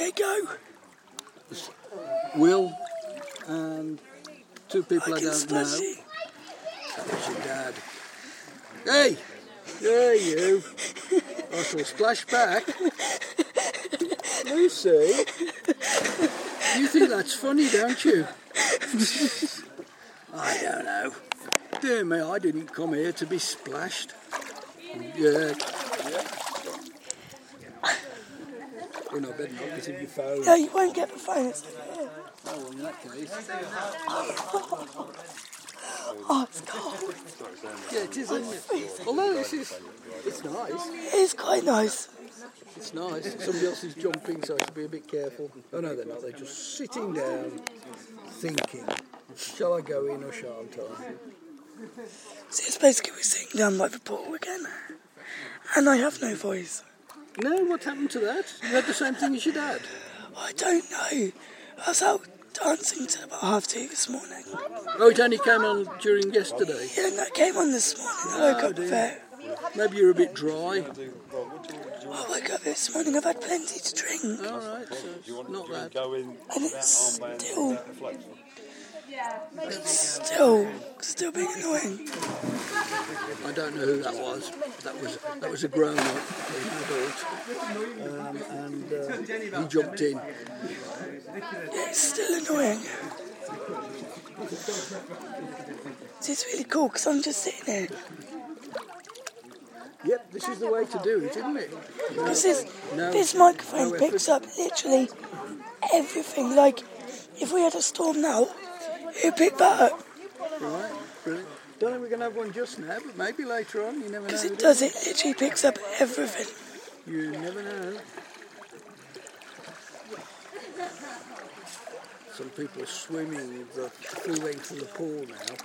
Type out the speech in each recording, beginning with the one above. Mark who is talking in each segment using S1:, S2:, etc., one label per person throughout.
S1: Okay, go.
S2: Will and two people I don't know.
S1: Splash it.
S2: That was your dad. Hey! There you. I shall splash back. Lucy, you think that's funny, don't you? I don't know. Dear me, I didn't come here to be splashed. Yeah. Well, no, better not, because if your phone...
S1: No, you won't get the phone. It's over here.
S2: Oh, well, in that case...
S1: Oh, it's cold.
S2: Yeah, it is, isn't it? Although this is... It's nice.
S1: It is quite nice.
S2: It's nice. Somebody else is jumping, so I should be a bit careful. Oh, no, they're not. They're just sitting down, thinking, shall I go in or shan't I?
S1: See, it's basically we're sitting down by the pool again. And I have no voice.
S2: No, what happened to that? You had the same thing as your dad?
S1: I don't know. I was out dancing till about 2:30 this morning.
S2: Oh, it only came on during yesterday?
S1: Yeah, no, it came on this morning. I woke up with it.
S2: Maybe you're a bit dry.
S1: I woke up this morning, I've had plenty to drink.
S2: All right, so it's not that.
S1: And it's still being annoying.
S2: I don't know who that was. That was a grown-up, an adult, and he jumped in.
S1: Yeah, it's still annoying. It's really cool because I'm just sitting here.
S2: Yep, this is the way to do it, isn't it?
S1: This microphone picks up literally everything. Like, if we had a storm now, it'd pick that up.
S2: Right, brilliant. Don't think we're going to have one just now, but maybe later on, you never know.
S1: Because it does, it literally picks up everything.
S2: You never know. Some people are swimming the full length of the pool now.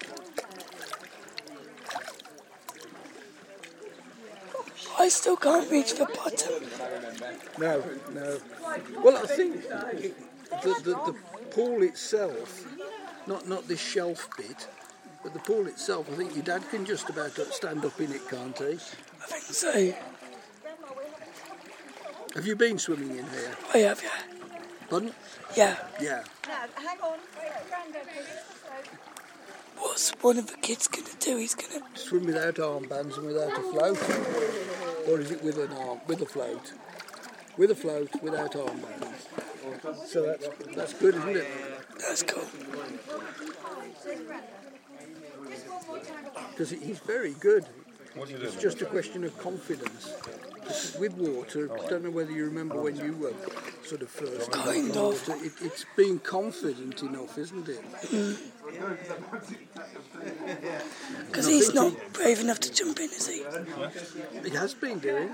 S1: I still can't reach the bottom.
S2: No. Well, I think the pool itself, not this shelf bit, but the pool itself, I think your dad can just about stand up in it, can't he?
S1: I think so.
S2: Have you been swimming in here?
S1: I have, yeah.
S2: Pardon?
S1: Yeah.
S2: Yeah.
S3: No, hang on.
S1: What's one of the kids going to do? He's going to...
S2: Swim without armbands and without a float? Or is it with a float? With a float, without armbands. So that's good, isn't it?
S1: That's cool.
S2: Because he's very good. It's just a question of confidence. With water, I don't know whether you remember when you were sort of first.
S1: Kind of.
S2: It's being confident enough, isn't it?
S1: Because he's not brave enough to jump in, is he?
S2: He has been doing.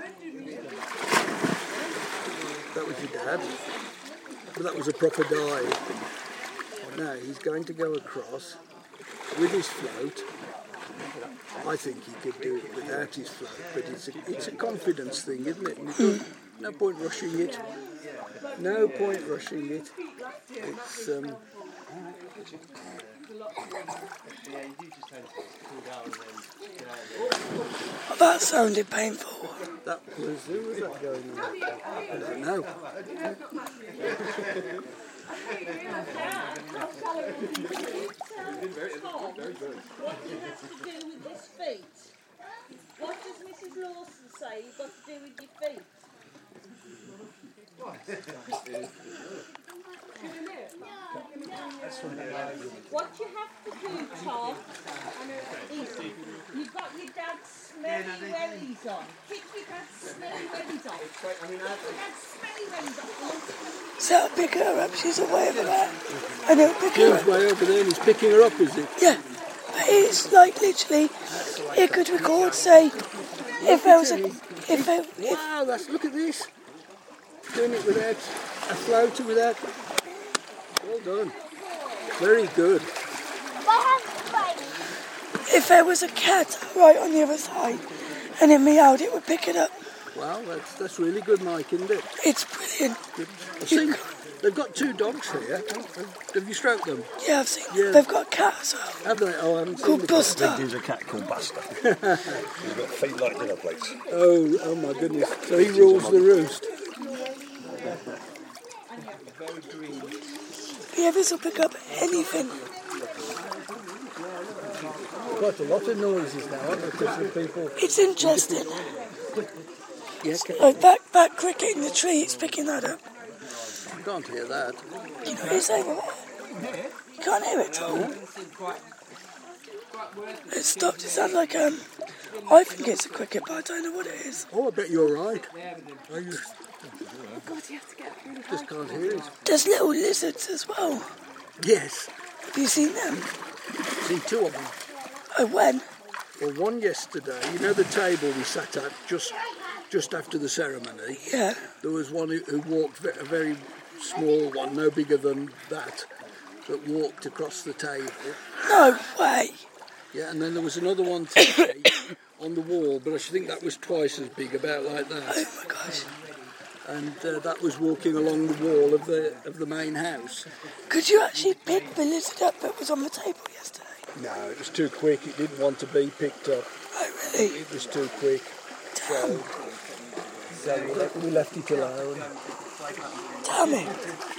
S2: That was your dad. But that was a proper dive. Now he's going to go across with his float. I think he could do it without his float, but it's a confidence thing, isn't it? No point rushing it. No point rushing it. It's
S1: Oh, that sounded painful.
S2: That was, who was that going on? I don't know.
S3: What does Mrs. Lawson say you've got to do with your feet? What you have to do, Tom, is you've got your dad's smelly wellies on. Kick your dad's smelly wellies off. Kick your dad's smelly wellies off.
S1: So I'll pick her up, she's away over there. And he'll pick her
S2: Jim's
S1: up.
S2: way over there and he's picking her up, is it?
S1: Yeah. But it's like literally, it could record, say, if there was a...
S2: Wow, look at this. Doing it without a float and without... Well done. Very good.
S1: If there was a cat right on the other side and it meowed, it would pick it up.
S2: Wow, that's really good, Mike, isn't it?
S1: It's brilliant.
S2: Good. I've seen they've got two dogs here. Have you stroked them?
S1: Yeah, I've seen.
S2: Yeah.
S1: They've got a cat as well.
S2: Have they? Oh, I haven't seen
S1: Called
S2: the
S1: Buster.
S4: There's a cat called Buster. He's got feet like dinner plates.
S2: Oh my goodness. So he rules the roost.
S1: Yeah, this will pick up anything.
S2: Quite a lot of noises now, aren't there? Because the people...
S1: It's interesting.
S2: Yeah,
S1: Like that cricket in the tree, it's picking that up.
S2: you can't hear that.
S1: You know what it's over there? You can't hear it at all. It stopped. It sounded like I think it's a cricket, but I don't know what it is.
S2: Oh, I bet you're right. Just can't hear it.
S1: There's little lizards as well.
S2: Yes,
S1: Have you seen them?
S2: seen two of them.
S1: Oh, when?
S2: Well, one yesterday, you know the table we sat at just after the ceremony?
S1: Yeah.
S2: There was one who walked, a very small one, no bigger than that walked across the table.
S1: No way.
S2: Yeah, and then there was another one today on the wall, but I should think that was twice as big, about like that.
S1: Oh my gosh.
S2: And that was walking along the wall of the main house.
S1: Could you actually pick the lizard up that was on the table yesterday?
S2: No, it was too quick. It didn't want to be picked up.
S1: Oh, really?
S2: It was too quick. So we left it alone.
S1: Damn it.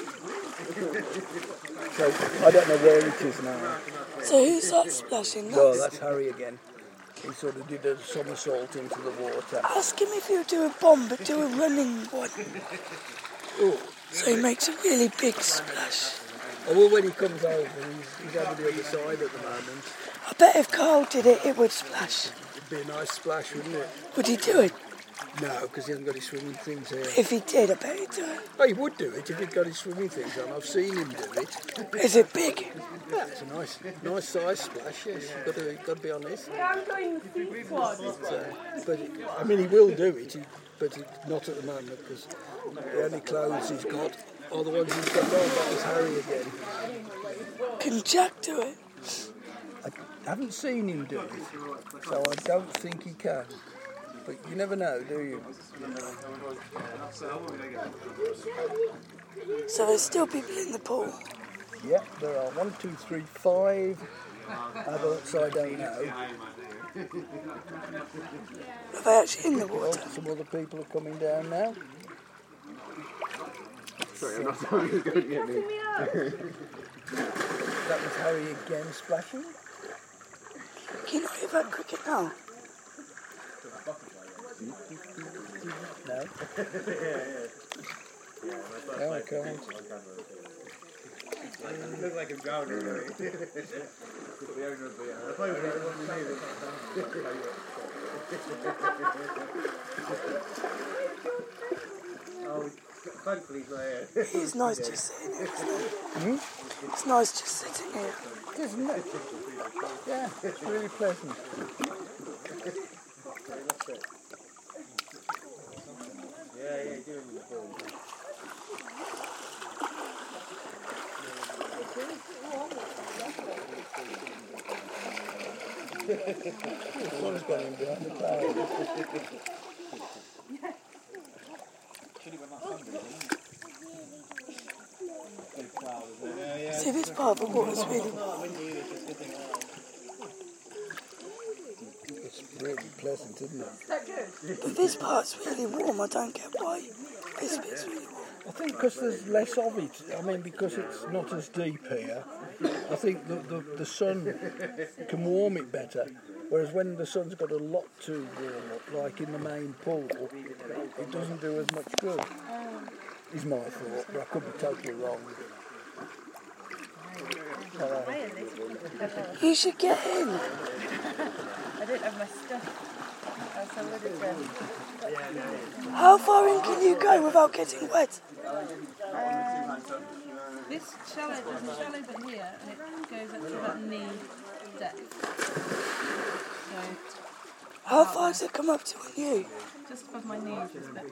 S2: So I don't know where it is now.
S1: So who's that splashing?
S2: Well, that's Harry again. He sort of did a somersault into the water.
S1: Ask him if he'll do a bomb, but do a running one.
S2: Oh.
S1: So he makes a really big splash.
S2: Oh, well, when he comes over, he's over the other side at the moment.
S1: I bet if Carl did it, it would splash.
S2: It'd be a nice splash, wouldn't it?
S1: Would he do it?
S2: No, because he hasn't got his swimming things here.
S1: If he did, I bet he'd do it.
S2: Oh, he would do it if he'd got his swimming things on. I've seen him do it.
S1: Is it big?
S2: Yeah, it's a nice size splash, yes. You've got to be honest.
S3: I'm going forward.
S2: But I mean, he will do it, but not at the moment, because the only clothes he's got are the ones he's got on. That was Harry again.
S1: Can Jack do it?
S2: I haven't seen him do it, so I don't think he can. But you never know, do you?
S1: So there's still people in the pool.
S2: Yeah, there are 1, 2, 3, 5 adults I don't know.
S1: Are they actually in the water?
S2: Some other people are coming down now.
S5: Sorry, I'm not sorry, he's going to get me.
S2: That was Harry again splashing.
S1: Can you not hear that cricket now?
S2: No. No, I can't.
S5: You look like a gouger. Oh, thankfully he's not here.
S1: It's nice just sitting here, isn't it? It's nice just sitting here.
S2: Isn't it? Yeah, it's really pleasant.
S5: Yeah, you're doing the phone.
S2: The sun's going behind the clouds.
S1: See, this part of the water's really
S2: It's really pleasant, isn't it?
S1: But this part's really warm. I don't get why this bit's really warm.
S2: I think because there's less of it. I mean, because it's not as deep here. I think the sun can warm it better. Whereas when the sun's got a lot too warm up, like in the main pool, it doesn't do as much good. Is my thought, but I could be totally wrong.
S1: You should get in.
S6: I didn't have my stuff. I would have done.
S1: How far in can you go without getting wet?
S6: This shallow, there's a shallow bit here, and it goes up to about knee depth. So,
S1: How far does it come up to on you?
S6: just above my knees is a bit.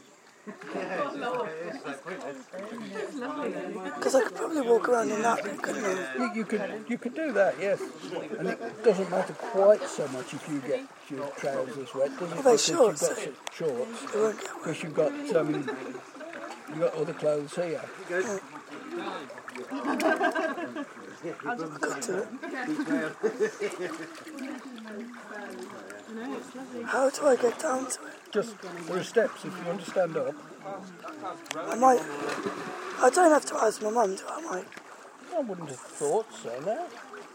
S1: Because I could probably walk around in that bit, couldn't I?
S2: You could do that, yes. And it doesn't matter quite so much if you get your trousers wet, does it?
S1: Are they
S2: Because
S1: shorts?
S2: You've got some shorts.
S1: They won't get wet.
S2: Because you've got other clothes here.
S1: Got to it. How do I get down to it?
S2: Just there are steps if you want to stand up.
S1: I might. I don't have to ask my mum, do I, Mike?
S2: I wouldn't have thought so, no.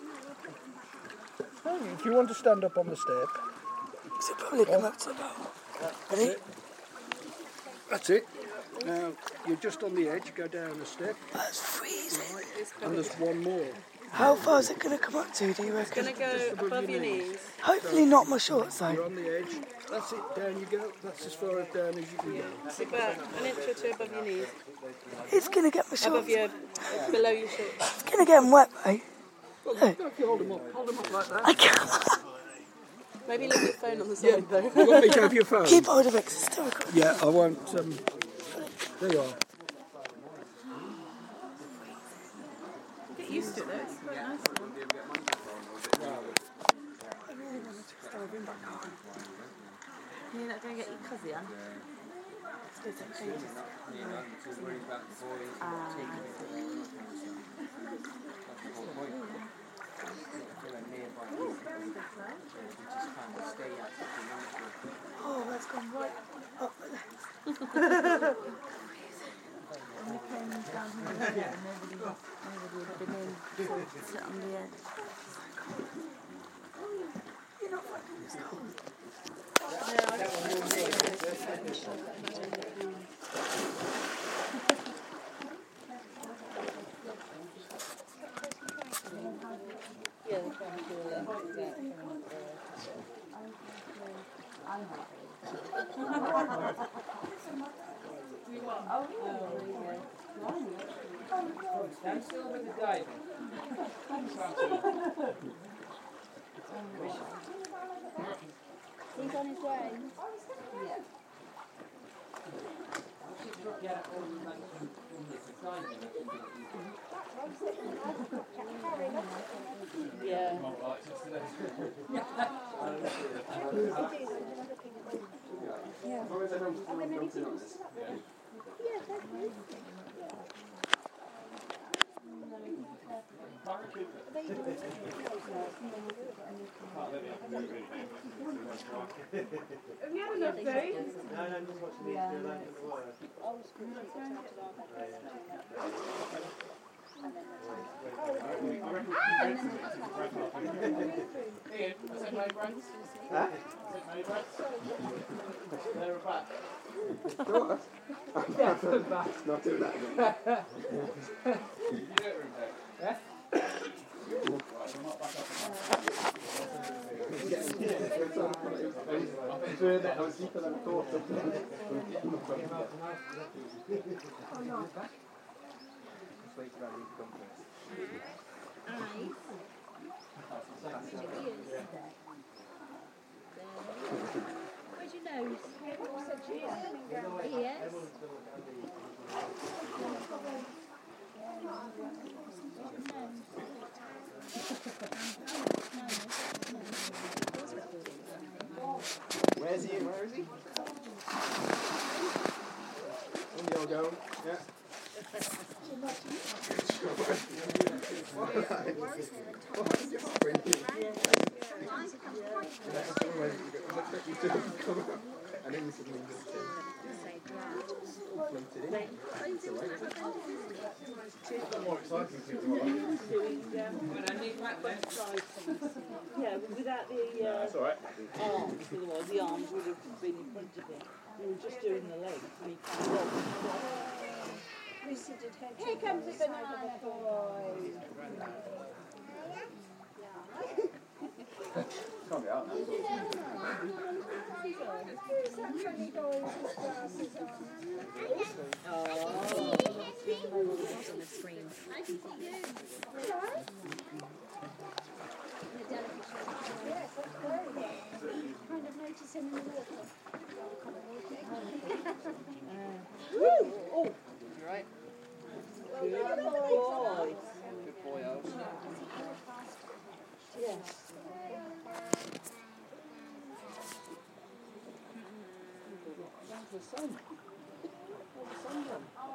S2: No, if you want to stand up on the step.
S1: Because it'll probably come up to the boat. Ready?
S2: That's it. Now, you're just on the edge, go down a step.
S1: That's freezing.
S2: And there's one more.
S1: How far is it going to come up to, do you reckon?
S6: It's going to go above your knees.
S1: Hopefully not my shorts,
S2: You're
S1: though.
S2: on the edge. That's it, down you go. That's as far down as you can go.
S6: It's about an inch or two above your knees.
S1: It's going to get my shorts.
S6: Below your shorts.
S1: It's going to get them wet, mate.
S2: Well, if you hold them up like that.
S1: I can't.
S6: Maybe leave your phone on the side though.
S2: You want me to have your phone?
S1: Keep hold of it, 'cause it's still recording.
S2: Yeah, I won't. There you are.
S6: Get used to it though, it's quite nice. You're not going to get your cuzzy on? It's going to take ages.
S1: Oh, that's gone right up my leg.
S6: When we came down here, nobody had been in to sit on the edge.
S1: You're not finding this cold.
S3: He's on his way.
S6: Yeah.
S3: Have you had enough food?
S5: No, I'm just watching these do that in the water. Not doing that again. I was deeper than I thought.
S3: Where's your nose? Yes.
S5: Where is he? Where is he? In the old go. Yeah.
S3: Yeah, without the
S5: That's all right.
S3: arms, otherwise the arms would have been in front of him. We were just doing the legs and he kind of Here comes the banana boy.
S5: Can't be out now.
S3: Who's that funny boy with his glasses on?
S7: On the screen.
S3: I can see you. Yes, that's great. Kind of notice him in the water. Woo! Oh!
S6: You right?
S3: Good boy.
S6: Good boy, Oz.
S3: Yes.
S2: The sun. The sun then.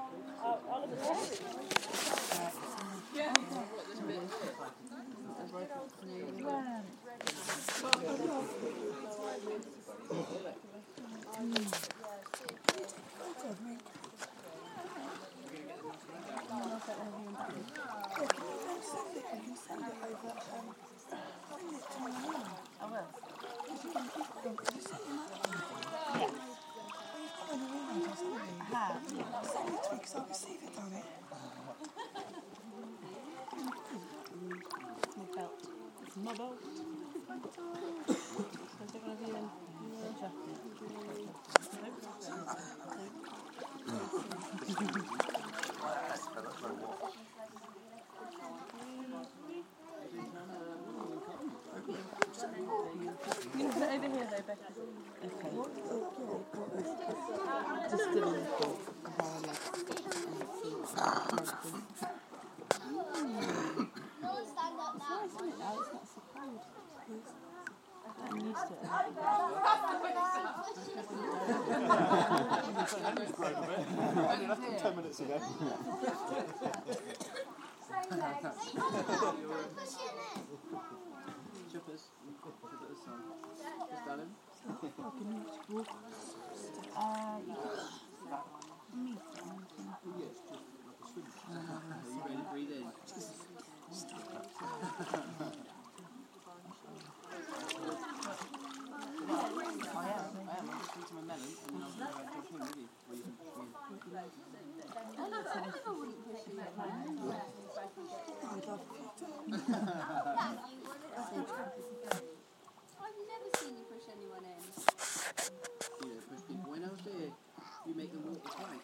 S6: Over here though, Becky. Just give me I'm used to it.
S5: I did that 10 minutes ago. Chippers. You ready to breathe in? I am. I'm just eating my melon and then I was going to jump in, really.
S8: I've never seen you push anyone in.
S5: You know, push people. When I was there, you make them walk the plank.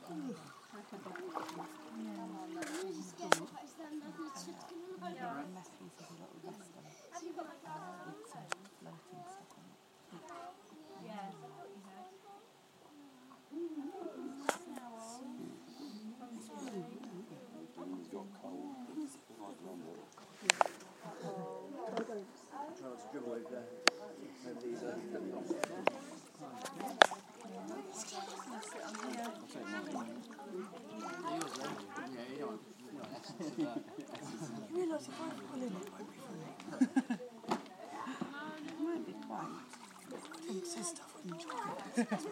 S1: You realise if I pull in, it won't be funny. It might be quite. I think this stuff on your chocolate.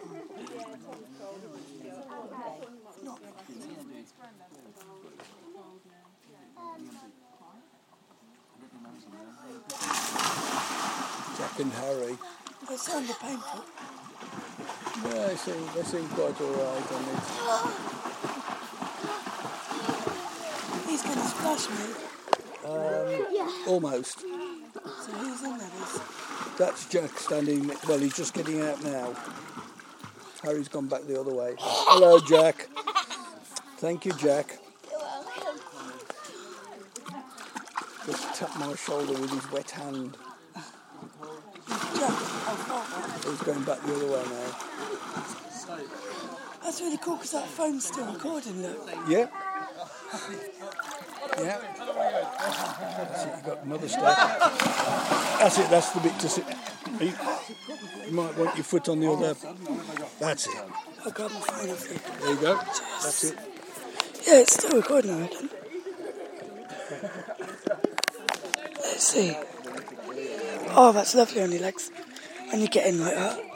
S1: Not
S2: Jack and Harry.
S1: They sounded painful.
S2: Yeah, they seem quite alright on it.
S1: He's going to splash me.
S2: Almost.
S1: So who's in there?
S2: That's Jack standing, well, he's just getting out now. Harry's gone back the other way. Hello, Jack. Thank you, Jack.
S8: You're welcome.
S2: Just tapped my shoulder with his wet hand. He's going back the other way now.
S1: That's really cool because that phone's still recording, look.
S2: Yeah. Yeah. That's it, you've got another step. That's it, that's the bit to sit. You might want your foot on the other. That's it.
S1: I'll grab my phone off you.
S2: There you go. That's it.
S1: Yeah, it's still recording, I reckon. Let's see. Oh, that's lovely on your legs. When you get in like that.